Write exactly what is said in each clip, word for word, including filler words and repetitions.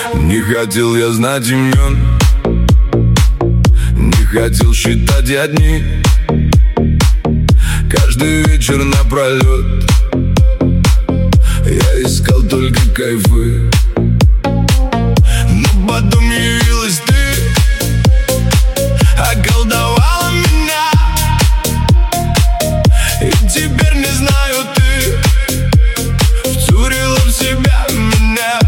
Не хотел я знать имен, не хотел считать я дни. Каждый вечер напролет я искал только кайфы. Но потом явилась ты, околдовала меня. И теперь не знаю, ты втюрила в себя меня.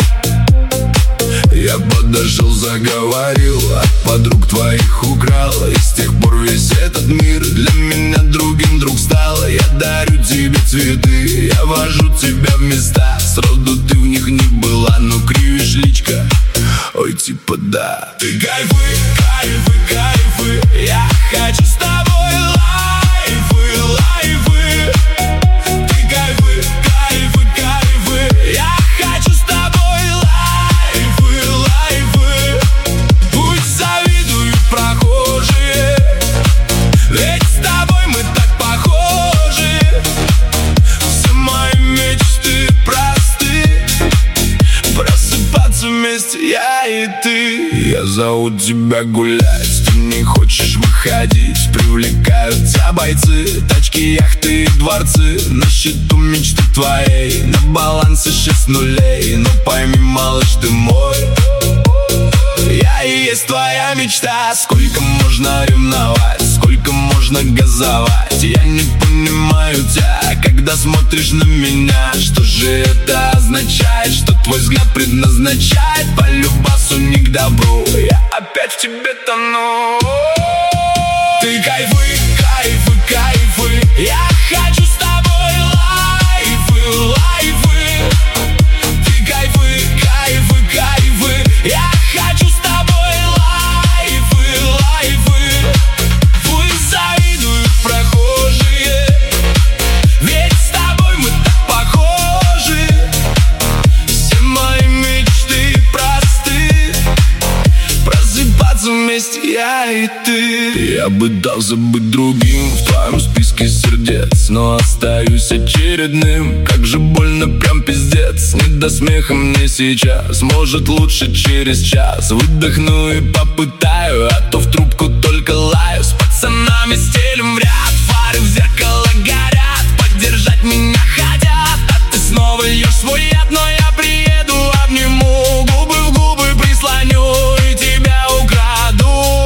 Я подошел, заговорил, от подруг твоих украл. И с тех пор весь этот мир для меня другим друг стал. Я дарю тебе цветы, я вожу тебя в места. Сроду ты в них не была, но кривишь личка. Ой, типа да. Ты кайфы, кайфы, кайфы. Я хочу с тобой лайфы, лайфы. Ты кайфы, кайфы, кайфы. Я хочу с тобой лайфы, лайфы. Пусть завидуют прохожие, ведь с тобой мы так похожи. Все мои мечты просты, просыпаться вместе я и ты. Я зову тебя гулять, ты не хочешь выходить. Привлекаются бойцы, тачки, яхты и дворцы. На счету мечты твоей, на балансе шесть нулей. Но пойми, малыш, ты мой, я и есть твоя мечта. Сколько можно ревновать, сколько можно газовать. Я не понимаю тебя, когда смотришь на меня. Что же это означает, что твой взгляд предназначает по любасу не к добру. Я опять в тебе тону. Ты кайфы, кайфы, кайфы. Я хочу с тобой лайфы, лайфы. Ты кайфы, кайфы, кайфы. Я хочу с тобой лайфы, лайфы. Пусть завидуют прохожие, ведь с тобой мы так похожи. Все мои мечты просты, просыпаться вместе я и ты. Я бы дал забыть другим в твоем списке сердец, но остаюсь очередным. Как же больно, прям пиздец. Не до смеха мне сейчас, может лучше через час. Выдохну и попытаю, а то в трубку только лаю. С пацанами стелим в ряд, фары в зеркало горят. Поддержать меня хотят, а ты снова льешь свой яд. Но я приеду, обниму, губы в губы прислоню и тебя украду,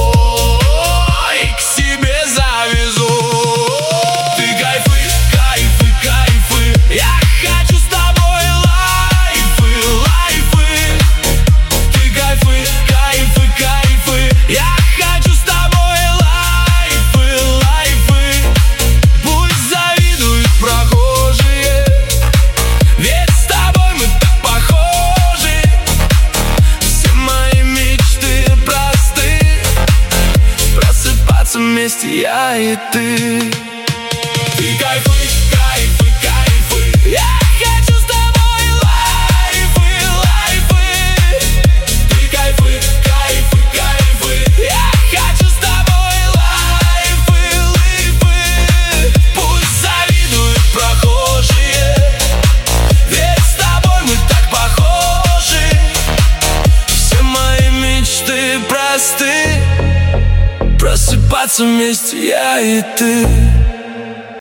и к себе завезу. Ты кайфы, кайфы, кайфы. Я хочу с тобой лайфы, лайфы. Ты кайфы, кайфы, кайфы. Я хочу с тобой лайфы, лайфы. Пусть завидуют прохожие, ведь с тобой мы так похожи. Все мои мечты просты, просыпаться вместе я и ты. Ты кайфы, кайфы, кайфы. Я хочу с тобой лайфы, лайфы. Ты кайфы, кайфы, кайфы. Я хочу с тобой лайфы, лайфы. Пусть завидуют прохожие, ведь с тобой мы так похожи. Все мои мечты просты, просыпаться вместе я и ты.